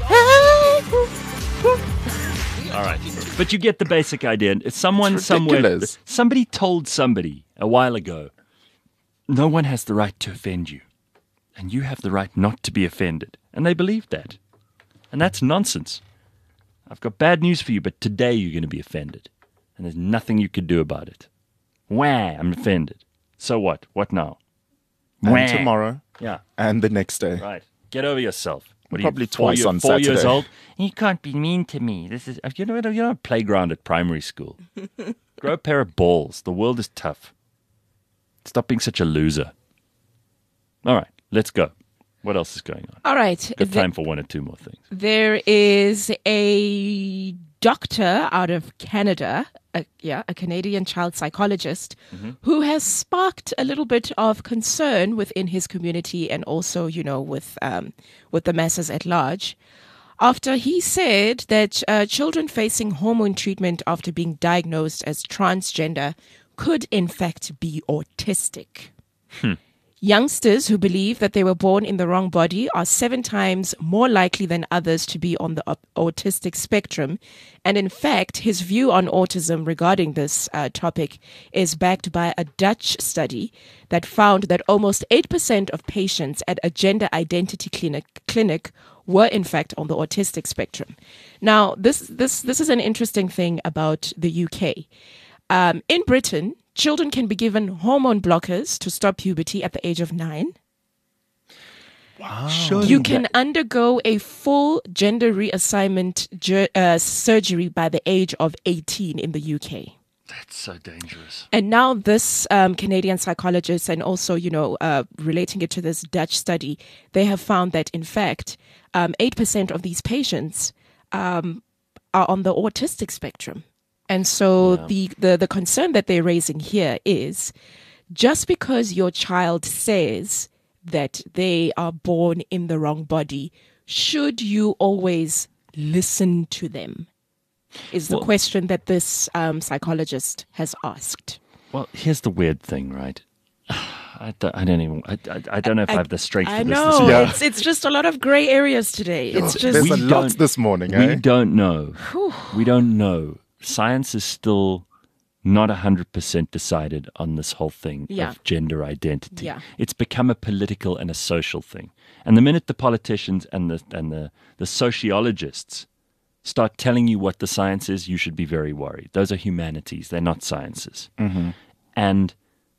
All right. But you get the basic idea. Someone somewhere, ridiculous. somebody told somebody a while ago, no one has the right to offend you. And you have the right not to be offended. And they believed that. And that's nonsense. I've got bad news for you, but today you're going to be offended. And there's nothing you could do about it. Wah, I'm offended. So what? What now? And Wah. tomorrow. Yeah. And the next day. Right. Get over yourself. What are Probably you, 4 twice year- on 4 years Saturday. old? You can't be mean to me. This is you're not a playground at primary school. Grow a pair of balls. The world is tough. Stop being such a loser. All right, let's go. What else is going on? All right. Got time for one or two more things. There is a doctor out of Canada, a Canadian child psychologist, who has sparked a little bit of concern within his community and also, with the masses at large, after he said that children facing hormone treatment after being diagnosed as transgender could in fact be autistic. Youngsters who believe that they were born in the wrong body are 7 times more likely than others to be on the autistic spectrum. And in fact, his view on autism regarding this topic is backed by a Dutch study that found that almost 8% of patients at a gender identity clinic were in fact on the autistic spectrum. Now, this is an interesting thing about the UK. In Britain, children can be given hormone blockers to stop puberty at the age of 9. Wow. You can undergo a full gender reassignment surgery by the age of 18 in the UK. That's so dangerous. And now this Canadian psychologist and also, relating it to this Dutch study, they have found that, in fact, 8% of these patients are on the autistic spectrum. And so the concern that they're raising here is just because your child says that they are born in the wrong body, should you always listen to them? Is the question that this psychologist has asked. Well, here's the weird thing, right? I don't know if I have the strength I for this. know. Yeah. It's just a lot of gray areas today. It's just There's a lot this morning, We eh? don't know. We don't know. Science is still not 100% decided on this whole thing of gender identity. Yeah. It's become a political and a social thing. And the minute the politicians and the sociologists start telling you what the science is, you should be very worried. Those are humanities. They're not sciences. Mm-hmm. And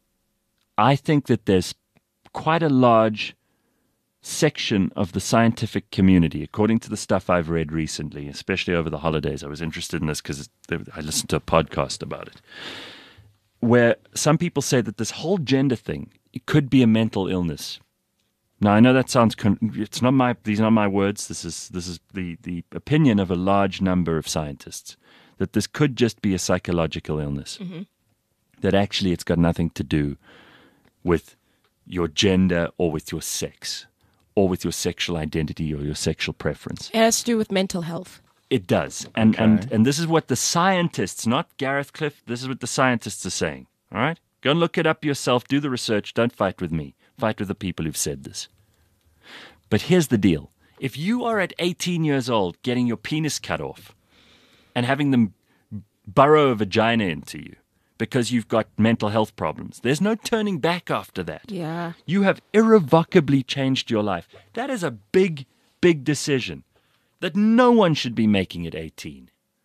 I think that there's quite a large section of the scientific community, according to the stuff I've read recently, especially over the holidays. I was interested in this because I listened to a podcast about it, where some people say that this whole gender thing, it could be a mental illness. Now, I know that sounds these are not my words. This is the opinion of a large number of scientists, that this could just be a psychological illness. Mm-hmm. That actually it's got nothing to do with your gender or with your sex or with your sexual identity or your sexual preference. It has to do with mental health. It does. And this is what the scientists, not Gareth Cliff, this is what the scientists are saying. All right? Go and look it up yourself. Do the research. Don't fight with me. Fight with the people who've said this. But here's the deal. If you are at 18 years old getting your penis cut off and having them burrow a vagina into you because you've got mental health problems, there's no turning back after that. Yeah. You have irrevocably changed your life. That is a big, big decision that no one should be making at 18.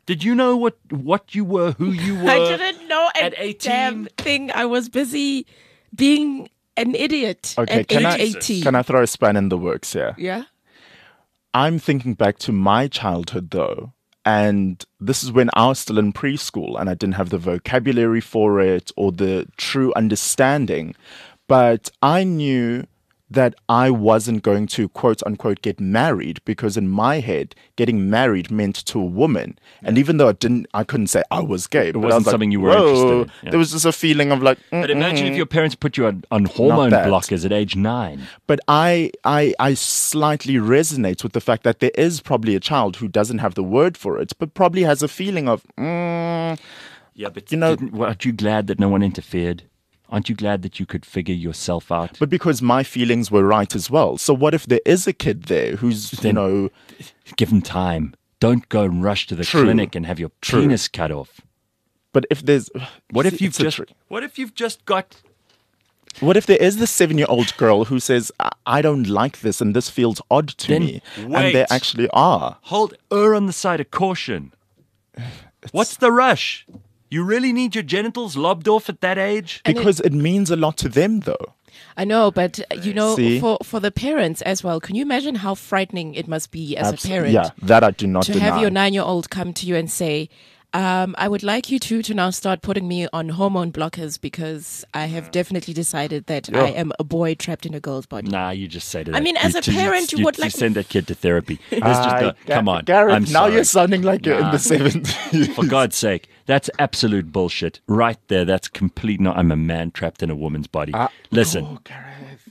Did you know what you were, who you were? I didn't know at a 18? damn thing. I was busy being an idiot Okay, at can age I 18. can I throw a span in the works here? Yeah. I'm thinking back to my childhood though, and this is when I was still in preschool and I didn't have the vocabulary for it or the true understanding, but I knew that I wasn't going to quote unquote get married because in my head, getting married meant to a woman. And even though I couldn't say I was gay, but I wasn't was like, something you were "Whoa." interested in. Yeah. There was just a feeling of like, But imagine if your parents put you on hormone that. blockers at age 9. But I slightly resonate with the fact that there is probably a child who doesn't have the word for it, but probably has a feeling of, Yeah, but You know- aren't you glad that no one interfered? Aren't you glad that you could figure yourself out? but because my feelings were right as well. So what if there is a kid there who's, Then- Give them time. Don't go and rush to the True. clinic and have your True. penis cut off. but if there's, What if it's a What if you've just got? what if there is the 7-year-old girl who says, I don't like this and this feels odd to Then me. wait. And there actually are. Hold on the side of caution. What's the rush? You really need your genitals lobbed off at that age? Because it means a lot to them though. I know, but See? for the parents as well, can you imagine how frightening it must be as a parent Yeah, that I do not to deny. have your 9-year-old come to you and say, I would like you to now start putting me on hormone blockers because I have definitely decided that I am a boy trapped in a girl's body. Nah, you just say to I that. mean, as a parent, you would like- send that kid to therapy. Let's just go. Come on, Gareth, I'm now sorry. you're sounding like you're in Nah. the 70s. For God's sake, that's absolute bullshit. Right there, that's complete. No, I'm a man trapped in a woman's body. Listen, Oh, Gareth.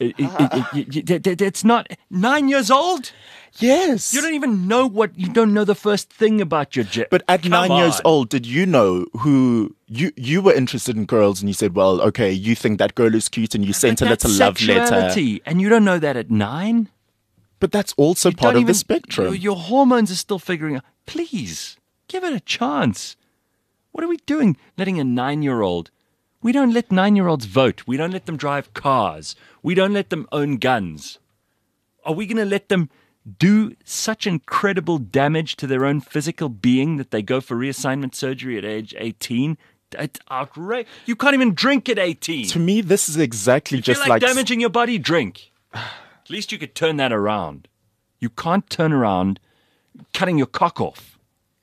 it's not 9 years old. Yes. You don't even know you don't know the first thing about your But at Come 9 years on. old, did you know who you were interested in girls and you said, well, okay, you think that girl is cute and you sent a But little that's love letter. sexuality, and you don't know that at 9. But that's also You part don't of the even- spectrum. Your hormones are still figuring out. Please, give it a chance. What are we doing? Letting a 9-year-old. We don't let 9-year-olds vote. We don't let them drive cars. We don't let them own guns. Are we going to let them do such incredible damage to their own physical being that they go for reassignment surgery at age 18? It's outrageous. You can't even drink at 18. To me, this is exactly If you just like like damaging your body, drink. At least you could turn that around. You can't turn around cutting your cock off.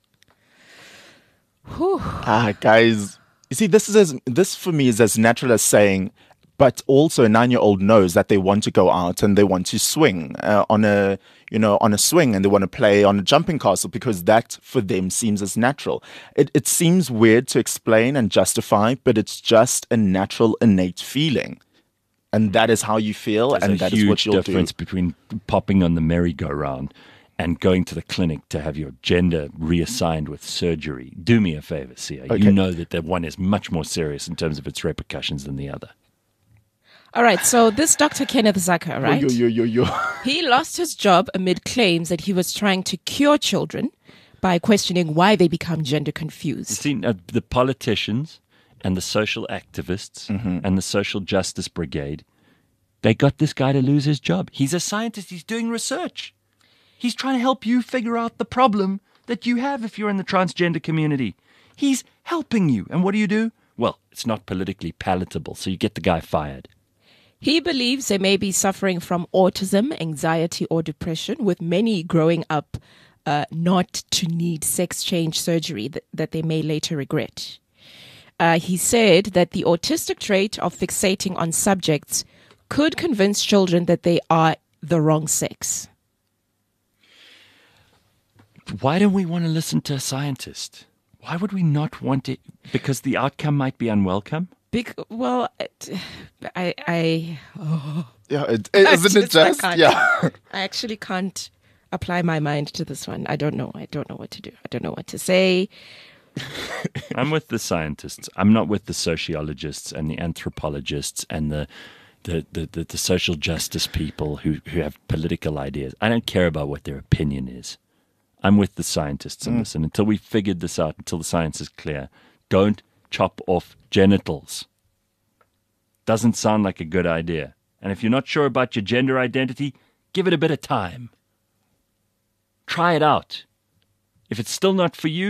guys. You see, this for me is as natural as saying, but also a 9-year-old knows that they want to go out and they want to swing on a swing and they want to play on a jumping castle because that for them seems as natural. It seems weird to explain and justify, but it's just a natural, innate feeling. And that is how you feel, There's and a that is huge what you'll difference do. between popping on the merry-go-round and going to the clinic to have your gender reassigned with surgery. Do me a favor, Sia. Okay. You know that the one is much more serious in terms of its repercussions than the other. All right, so this Dr. Kenneth Zucker, right? Yo. He lost his job amid claims that he was trying to cure children by questioning why they become gender You've confused. seen the politicians and the social activists and the social justice brigade, they got this guy to lose his job. He's a scientist. He's doing research. He's trying to help you figure out the problem that you have if you're in the transgender community. He's helping you. And what do? Well, it's not politically palatable, so you get the guy fired. He believes they may be suffering from autism, anxiety, or depression, with many growing up not to need sex change surgery that they may later regret. He said that the autistic trait of fixating on subjects could convince children that they are the wrong sex. Why don't we want to listen to a scientist? Why would we not want it? Because the outcome might be unwelcome? Well, I Yeah, isn't it just- I just? can't. Yeah. I actually can't apply my mind to this one. I don't know. I don't know what to do. I don't know what to say. I'm with the scientists. I'm not with the sociologists and the anthropologists and the social justice people who have political ideas. I don't care about what their opinion is. I'm with the scientists on this. And until we've figured this out, until the science is clear, don't chop off genitals. Doesn't sound like a good idea. And if you're not sure about your gender identity, give it a bit of time. Try it out. If it's still not for you,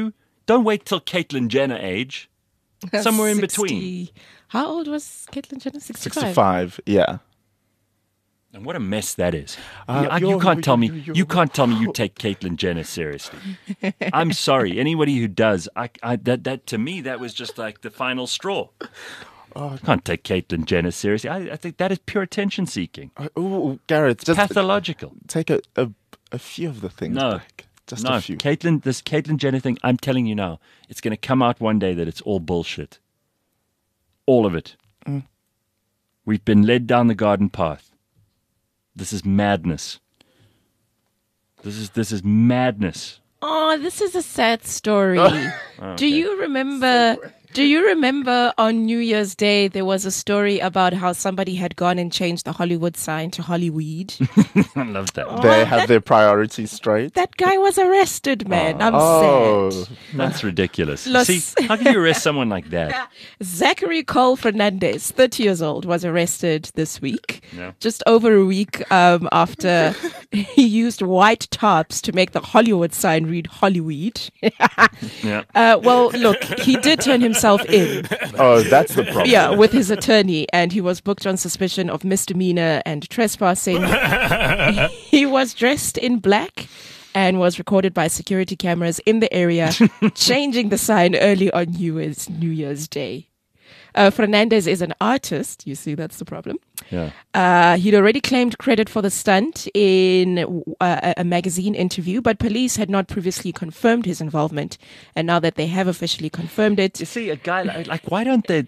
Don't wait till Caitlyn Jenner age. Somewhere in 60 between. How old was Caitlyn Jenner? 65. 65, yeah. And what a mess that is. you You can't tell me you take Caitlyn Jenner seriously. I'm sorry. Anybody who does, that to me, that was just like the final straw. I can't take Caitlyn Jenner seriously. I think that is pure attention seeking. Ooh, Gareth, just Pathological. take a few of the things back. Just No, a few. this Caitlyn Jenner thing, I'm telling you now, it's going to come out one day that it's all bullshit. All of it. We've been led down the garden path. This is madness. This is madness. Oh, this is a sad story. Do you remember? Do you remember on New Year's Day there was a story about how somebody had gone and changed the Hollywood sign to Hollyweed? I love that. They have their priorities straight. That guy was arrested, man. I'm sad. That's ridiculous. Los- See, how can you arrest someone like that? Zachary Cole Fernandez, 30 years old, was arrested this week, Yeah. just over a week after he used white tarps to make the Hollywood sign read Hollyweed. Yeah. Well, look, he did turn himself in. Oh, that's the problem. Yeah, with his attorney, and he was booked on suspicion of misdemeanor and trespassing. He was dressed in black and was recorded by security cameras in the area, changing the sign early on New Year's Day. Fernandez is an artist. You see, that's the problem. Yeah. He'd already claimed credit for the stunt in a magazine interview, but police had not previously confirmed his involvement. And now that they have officially confirmed it, You see, a guy like why don't they?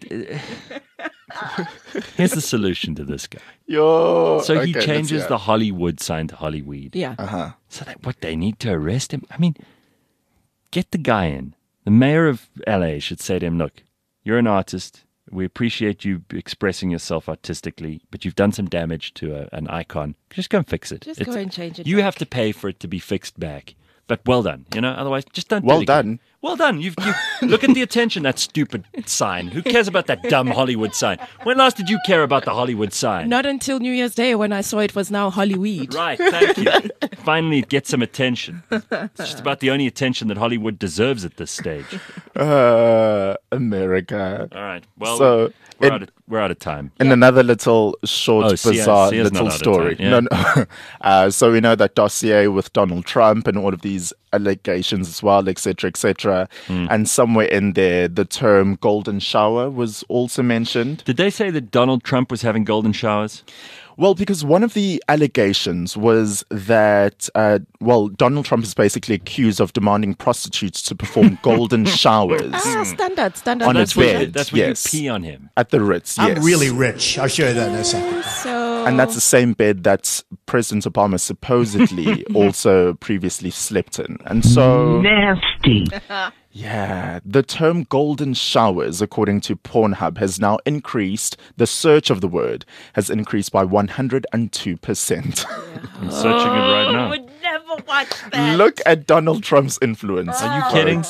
Here's the solution to this guy. So he changes the Hollywood sign to Hollyweed. yeah. So that what they need to arrest him. I mean, get the guy in. The mayor of LA should say to him, "Look, you're an artist. We appreciate you expressing yourself artistically, but you've done some damage to an icon. Just go and fix it. Just go and change it You back. have to pay for it to be fixed back. But well done, Otherwise, just don't. Well do it again. done. Well done. You look at the attention that stupid sign. Who cares about that dumb Hollywood sign? When last did you care about the Hollywood sign? Not until New Year's Day when I saw it was now Hollyweed. Right. Thank you. Finally, it gets some attention. It's just about the only attention that Hollywood deserves at this stage. America. All right. Well, So, we're out of time. In another little short, Oh, Sia's bizarre not little out of story. time, yeah. No. So we know that dossier with Donald Trump and all of these allegations as well, etc., etc. And somewhere in there, the term golden shower was also mentioned. Did they say that Donald Trump was having golden showers? Well, because one of the allegations was that, Donald Trump is basically accused of demanding prostitutes to perform golden showers Standard. On That's his what bed, that's when yes. you pee on him. at the Ritz. Yes. I'm really rich. I'll show you that in a second. So, And that's the same bed that President Obama supposedly also previously slept in. And so, Nasty. yeah, the term golden showers, according to Pornhub, has now increased. The search of the word has increased by 102%. I'm searching it right I now. would never watch that. Look at Donald Trump's influence. Are you kidding?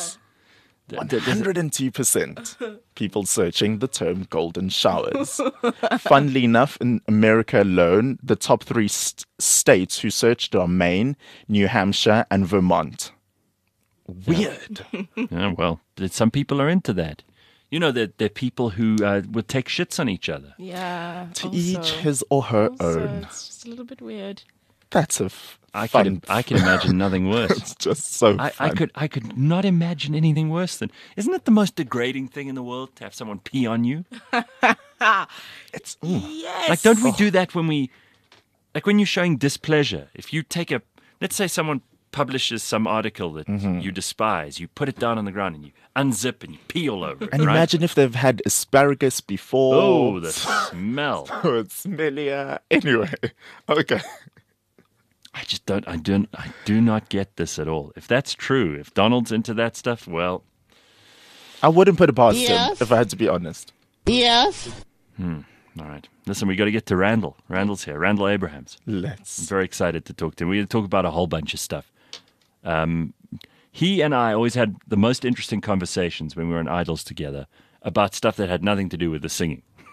102% people searching the term golden showers. Funnily enough, in America alone, the top three states who searched are Maine, New Hampshire, and Vermont. Weird. Yeah, well, some people are into that. You know that there are people who would take shits on each other. Yeah. To each his or her own. It's just a little bit weird. That's a I fun. can imagine nothing worse. It's just so I fun. could not imagine anything worse than. Isn't it the most degrading thing in the world to have someone pee on you? It's Yes. Like, don't we do that when when you're showing displeasure? If you take let's say someone publishes some article that you despise, you put it down on the ground and you unzip and you pee all over it. and right? imagine if they've had asparagus before. Oh, the smell! Oh, it's smellier. Anyway, okay. I do not get this at all. If that's true, if Donald's into that stuff, well, I wouldn't put it past him Yes. if I had to be honest. Yes. all right. Listen, we got to get to Randall. Randall's here. Randall Abrahams. I'm Let's. very excited to talk to him. We're going to talk about a whole bunch of stuff. He and I always had the most interesting conversations when we were in Idols together about stuff that had nothing to do with the singing.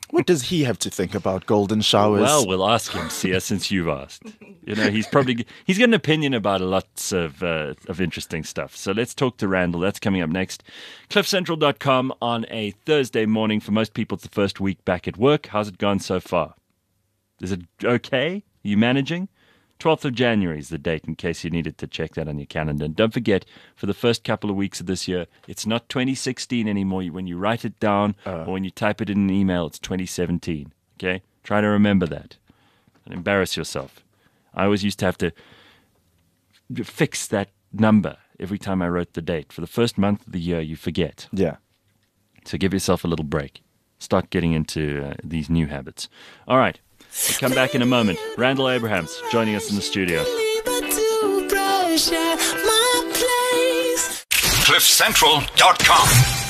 What does he have to think about golden showers? Well, we'll ask him, Sia, since you've asked. You know, he's got an opinion about lots of interesting stuff. So let's talk to Randall. That's coming up next. CliffCentral.com on a Thursday morning. For most people, it's the first week back at work. How's it gone so far? Is it okay? Are you managing? 12th of January is the date, in case you needed to check that on your calendar. And don't forget, for the first couple of weeks of this year, it's not 2016 anymore. When you write it down or when you type it in an email, it's 2017. Okay? Try to remember that and embarrass yourself. I always used to have to fix that number every time I wrote the date. For the first month of the year, you forget. Yeah. So give yourself a little break. Start getting into these new habits. All right. We'll come back in a moment. Randall Abrahams joining us in the studio. CliffCentral.com